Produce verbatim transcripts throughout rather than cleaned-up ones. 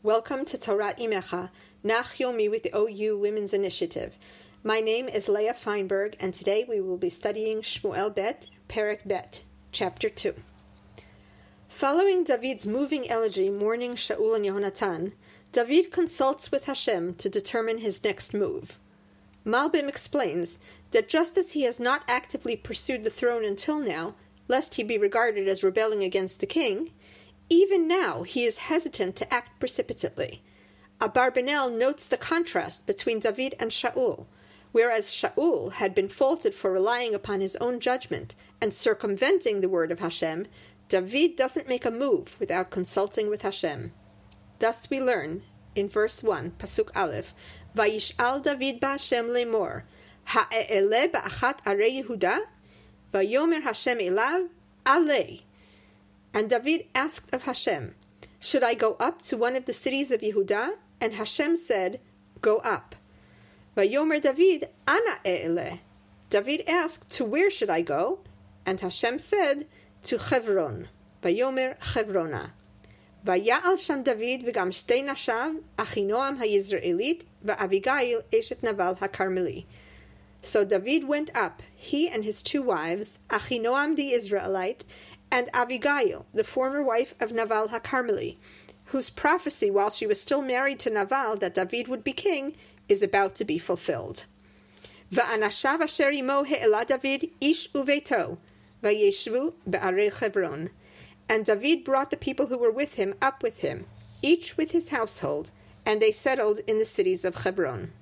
Welcome to Torah Imecha, Nach Yomi with the O U Women's Initiative. My name is Leah Feinberg, and today we will be studying Shmuel Bet, Perek Bet, Chapter two. Following David's moving elegy mourning Shaul and Yehonatan, David consults with Hashem to determine his next move. Malbim explains that just as he has not actively pursued the throne until now, lest he be regarded as rebelling against the king, even now he is hesitant to act precipitately. Abarbanel notes the contrast between David and Shaul. Whereas Shaul had been faulted for relying upon his own judgment and circumventing the word of Hashem, David doesn't make a move without consulting with Hashem. Thus we learn, in verse one, Pasuk Aleph, Vayish'al David ba'Hashem lemor, Ha'e'ele ba'achat arei Yehuda, Vayomer Hashem elav, Alei. And David asked of Hashem, should I go up to one of the cities of Yehuda? And Hashem said, go up. Vayomer David, Ana e'ele. David asked, to where should I go? And Hashem said, to Chevron. Vayomer Chevrona. Vaya'al sham David v'gam shtei nashav, Achinoam ha'Yizraelit, va'Abigail eshet Naval ha'Karmeli. So David went up, he and his two wives, Achinoam the Israelite, and Abigail, the former wife of Naval HaKarmeli, whose prophecy while she was still married to Naval that David would be king is about to be fulfilled. Va'anashav asher imo he'ela David ish uveito, vayeshvu be'arei Chevron. And David brought the people who were with him up with him, each with his household, and they settled in the cities of Hebron.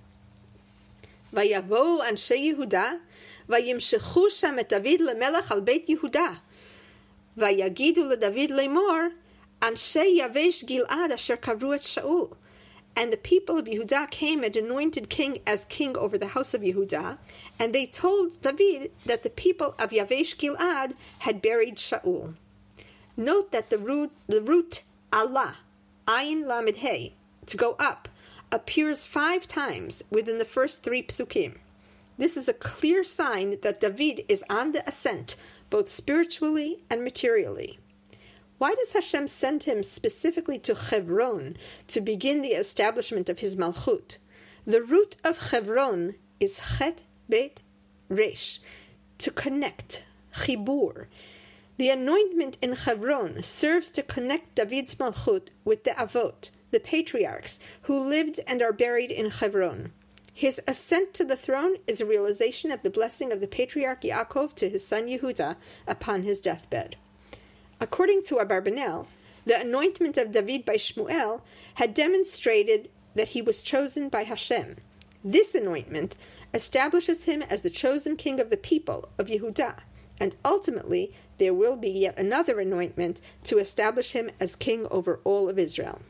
Vayavo anshe Yehuda, vayimshechu sham et David lemelech al beit Yehuda. Vayagidu leDavid lemor, Anshe Yavesh Gilad asher karu et Shaul. And the people of Yehuda came and anointed king as king over the house of Yehuda, and they told David that the people of Yavesh Gilad had buried Shaul. Note that the root, the root Allah, Ayin Lamed Hey, to go up, appears five times within the first three psukim. This is a clear sign that David is on the ascent, both spiritually and materially. Why does Hashem send him specifically to Hebron to begin the establishment of his Malchut? The root of Hebron is Chet Bet Resh, to connect, Chibur. The anointment in Hebron serves to connect David's Malchut with the Avot, the patriarchs, who lived and are buried in Hebron. His ascent to the throne is a realization of the blessing of the patriarch Yaakov to his son Yehuda upon his deathbed. According to Abarbanel, the anointment of David by Shmuel had demonstrated that he was chosen by Hashem. This anointment establishes him as the chosen king of the people of Yehuda, and ultimately there will be yet another anointment to establish him as king over all of Israel.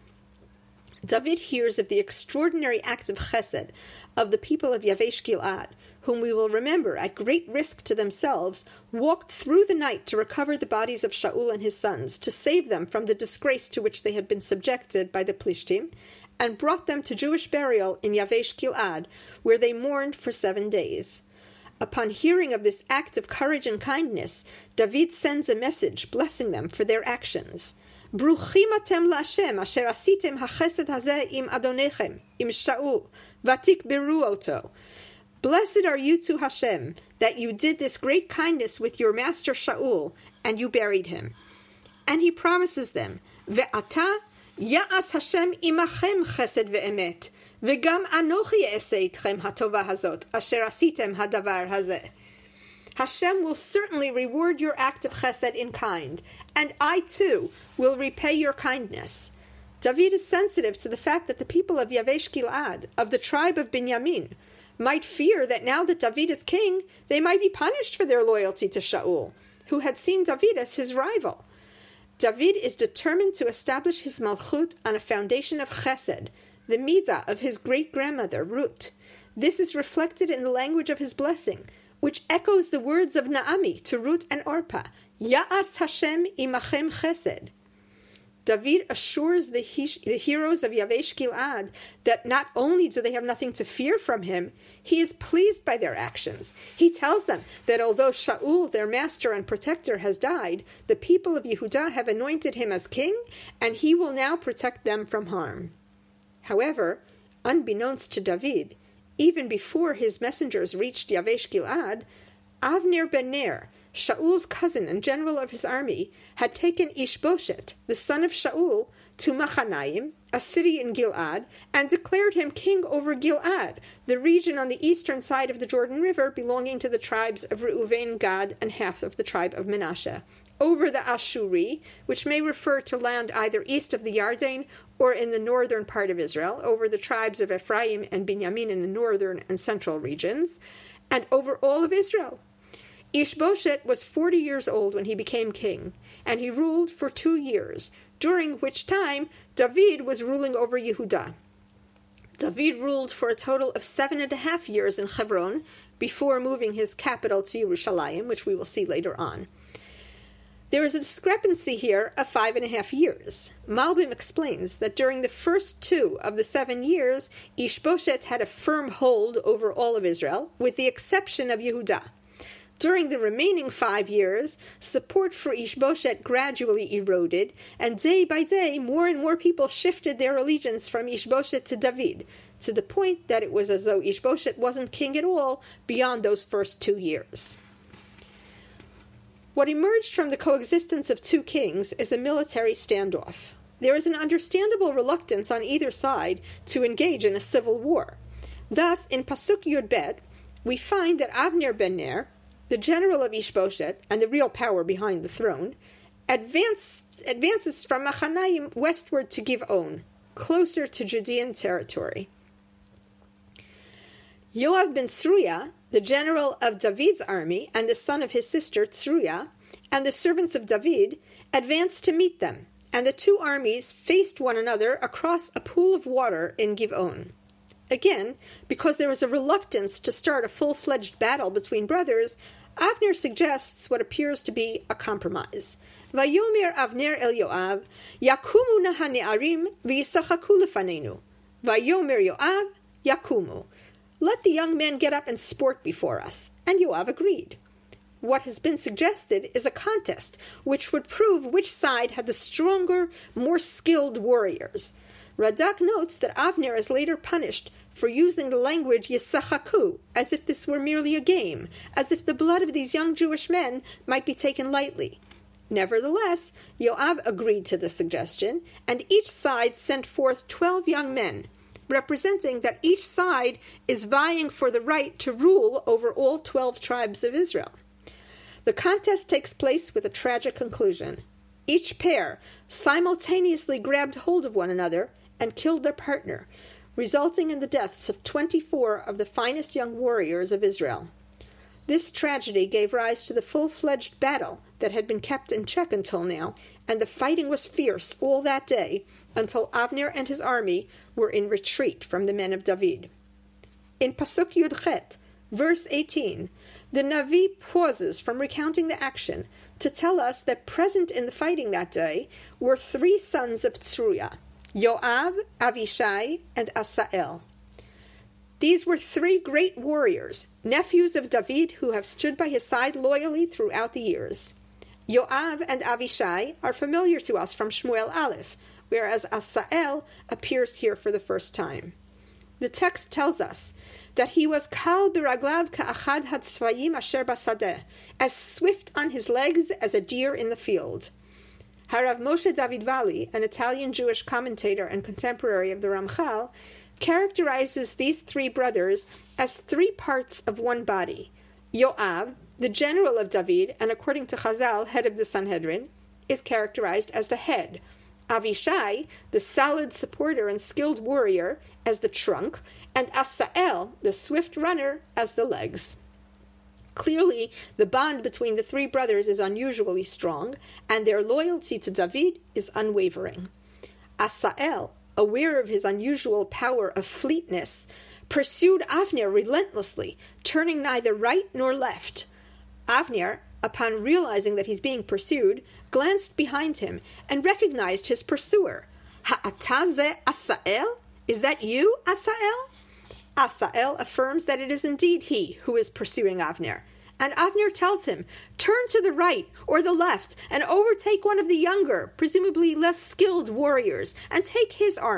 David hears of the extraordinary acts of chesed of the people of Yavesh Gilad, whom we will remember at great risk to themselves, walked through the night to recover the bodies of Shaul and his sons, to save them from the disgrace to which they had been subjected by the Plishtim, and brought them to Jewish burial in Yavesh Gilad, where they mourned for seven days. Upon hearing of this act of courage and kindness, David sends a message blessing them for their actions. Bruchim atem la'Hashem asher asitem hachesed hazeh im adonechem, im Shaul, vatikberu oto. Blessed are you to Hashem, that you did this great kindness with your master Shaul, and you buried him. And he promises them, Ve'ata ya'as Hashem imachem chesed ve'emet, ve'gam anochi e'aseh itchem hatova hazot, asher asitem hadavar hazeh. Hashem will certainly reward your act of chesed in kind, and I too will repay your kindness. David is sensitive to the fact that the people of Yavesh Gilad, of the tribe of Binyamin, might fear that now that David is king, they might be punished for their loyalty to Shaul, who had seen David as his rival. David is determined to establish his Malchut on a foundation of chesed, the mitzvah of his great-grandmother, Ruth. This is reflected in the language of his blessing, which echoes the words of Naomi to Ruth and Orpah, Ya'as Hashem imachem chesed. David assures the, he- the heroes of Yavesh Gilad that not only do they have nothing to fear from him, he is pleased by their actions. He tells them that although Shaul, their master and protector, has died, the people of Yehuda have anointed him as king, and he will now protect them from harm. However, unbeknownst to David, even before his messengers reached Yavesh Gilad, Avner ben Ner, Shaul's cousin and general of his army, had taken Ishbosheth, the son of Shaul, to Machanaim, a city in Gilad, and declared him king over Gilad, the region on the eastern side of the Jordan River belonging to the tribes of Reuven, Gad, and half of the tribe of Manasseh, over the Ashuri, which may refer to land either east of the Yarden or in the northern part of Israel, over the tribes of Ephraim and Binyamin in the northern and central regions, and over all of Israel. Ishbosheth was forty years old when he became king, and he ruled for two years, during which time David was ruling over Yehudah. David ruled for a total of seven and a half years in Hebron before moving his capital to Yerushalayim, which we will see later on. There is a discrepancy here of five and a half years. Malbim explains that during the first two of the seven years, Ishbosheth had a firm hold over all of Israel, with the exception of Yehudah. During the remaining five years, support for Ishbosheth gradually eroded, and day by day, more and more people shifted their allegiance from Ishbosheth to David, to the point that it was as though Ishbosheth wasn't king at all beyond those first two years. What emerged from the coexistence of two kings is a military standoff. There is an understandable reluctance on either side to engage in a civil war. Thus, in Pasuk Yud Bet, we find that Avner ben Ner, the general of Ishbosheth and the real power behind the throne, advance, advances from Machanaim westward to Giv'on, closer to Judean territory. Yoav ben Tzruya, the general of David's army and the son of his sister Tzruya, and the servants of David, advanced to meet them, and the two armies faced one another across a pool of water in Giv'on. Again, because there is a reluctance to start a full-fledged battle between brothers, Avner suggests what appears to be a compromise. Vayomer Avner el Yoav, Yakumu na hane'arim v'yisachaku lefanenu. Vayomer Yoav, Yakumu. Let the young men get up and sport before us. And Yoav agreed. What has been suggested is a contest which would prove which side had the stronger, more skilled warriors. Radak notes that Avner is later punished for using the language yisachaku, as if this were merely a game, as if the blood of these young Jewish men might be taken lightly. Nevertheless, Yoav agreed to the suggestion, and each side sent forth twelve young men, representing that each side is vying for the right to rule over all twelve tribes of Israel. The contest takes place with a tragic conclusion. Each pair simultaneously grabbed hold of one another and killed their partner, resulting in the deaths of twenty-four of the finest young warriors of Israel. This tragedy gave rise to the full-fledged battle that had been kept in check until now, and the fighting was fierce all that day until Avner and his army were in retreat from the men of David. In Pasuk Yud Chet, verse eighteen, the Navi pauses from recounting the action to tell us that present in the fighting that day were three sons of Tzruya, Yoav, Avishai, and Asael. These were three great warriors, nephews of David who have stood by his side loyally throughout the years. Yoav and Avishai are familiar to us from Shmuel Aleph, whereas Asael appears here for the first time. The text tells us that he was kal biraglav ka'achad hatzvayim asher basadeh, as swift on his legs as a deer in the field. Harav Moshe David Vali, an Italian Jewish commentator and contemporary of the Ramchal, characterizes these three brothers as three parts of one body. Yoav, the general of David, and according to Chazal, head of the Sanhedrin, is characterized as the head. Avishai, the solid supporter and skilled warrior, as the trunk, and Asael, the swift runner, as the legs. Clearly, the bond between the three brothers is unusually strong, and their loyalty to David is unwavering. Asael, aware of his unusual power of fleetness, pursued Avner relentlessly, turning neither right nor left. Avner, upon realizing that he's being pursued, glanced behind him and recognized his pursuer. Ha'ata ze Asael? Is that you, Asael? Asael affirms that it is indeed he who is pursuing Avner, and Avner tells him, turn to the right or the left and overtake one of the younger, presumably less skilled warriors, and take his armor,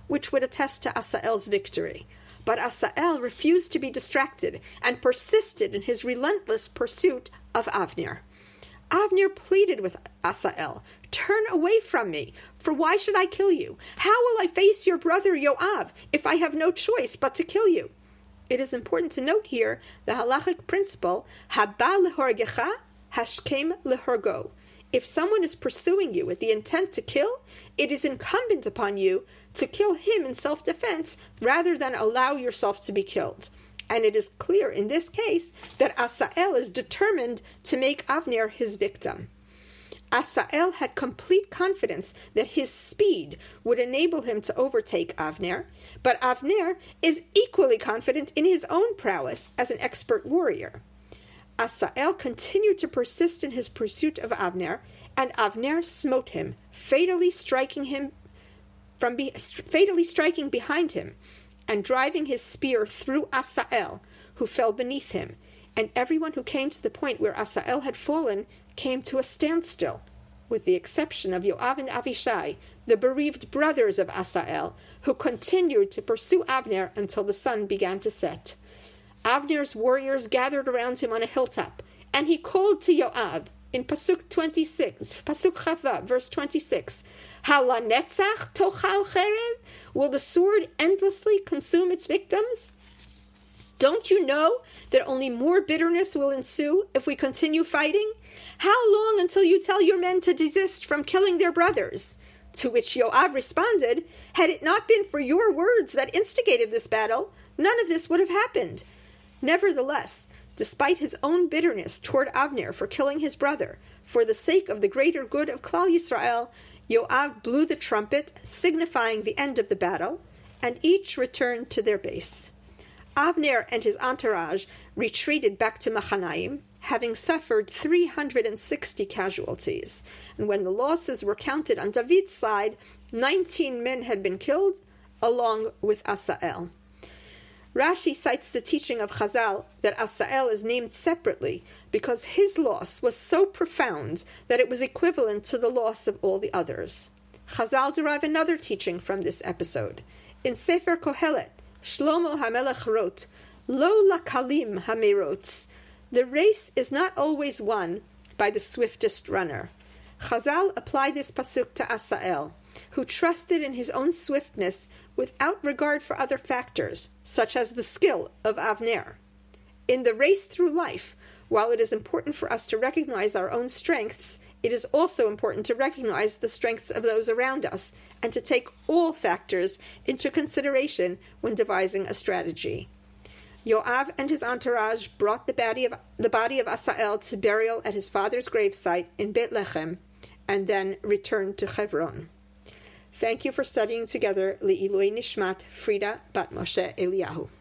which would attest to Asael's victory. But Asael refused to be distracted and persisted in his relentless pursuit of Avner. Avner pleaded with Asael, "Turn away from me, for why should I kill you? How will I face your brother Yoav if I have no choice but to kill you?" It is important to note here the halachic principle, Haba lehorgecha, hashkem lehorgo. If someone is pursuing you with the intent to kill, it is incumbent upon you to kill him in self-defense rather than allow yourself to be killed. And it is clear in this case that Asael is determined to make Avner his victim. Asael had complete confidence that his speed would enable him to overtake Avner, but Avner is equally confident in his own prowess as an expert warrior. Asael continued to persist in his pursuit of Avner, and Avner smote him, fatally striking him from be- fatally striking behind him, and driving his spear through Asael, who fell beneath him. And everyone who came to the point where Asael had fallen came to a standstill, with the exception of Yoav and Avishai, the bereaved brothers of Asael, who continued to pursue Avner until the sun began to set. Avner's warriors gathered around him on a hilltop, and he called to Yoav in Pasuk twenty-six, Pasuk Chava, verse twenty-six, Halanetzach tochal cherev? Will the sword endlessly consume its victims? Don't you know that only more bitterness will ensue if we continue fighting? How long until you tell your men to desist from killing their brothers? To which Yoav responded, had it not been for your words that instigated this battle, none of this would have happened. Nevertheless, despite his own bitterness toward Avner for killing his brother, for the sake of the greater good of Klal Yisrael, Yoav blew the trumpet, signifying the end of the battle, and each returned to their base. Avner and his entourage retreated back to Machanaim, having suffered three hundred sixty casualties, and when the losses were counted on David's side, nineteen men had been killed, along with Asael. Rashi cites the teaching of Chazal that Asael is named separately because his loss was so profound that it was equivalent to the loss of all the others. Chazal derive another teaching from this episode. In Sefer Kohelet, Shlomo HaMelech wrote, Lo lakalim hamerots. The race is not always won by the swiftest runner. Chazal applied this pasuk to Asael, who trusted in his own swiftness without regard for other factors, such as the skill of Avner. In the race through life, while it is important for us to recognize our own strengths, it is also important to recognize the strengths of those around us and to take all factors into consideration when devising a strategy. Yoav and his entourage brought the body of, the body of Asael to burial at his father's gravesite in Beit Lechem, and then returned to Hebron. Thank you for studying together Le'ilui Nishmat Frida Bat Moshe Eliyahu.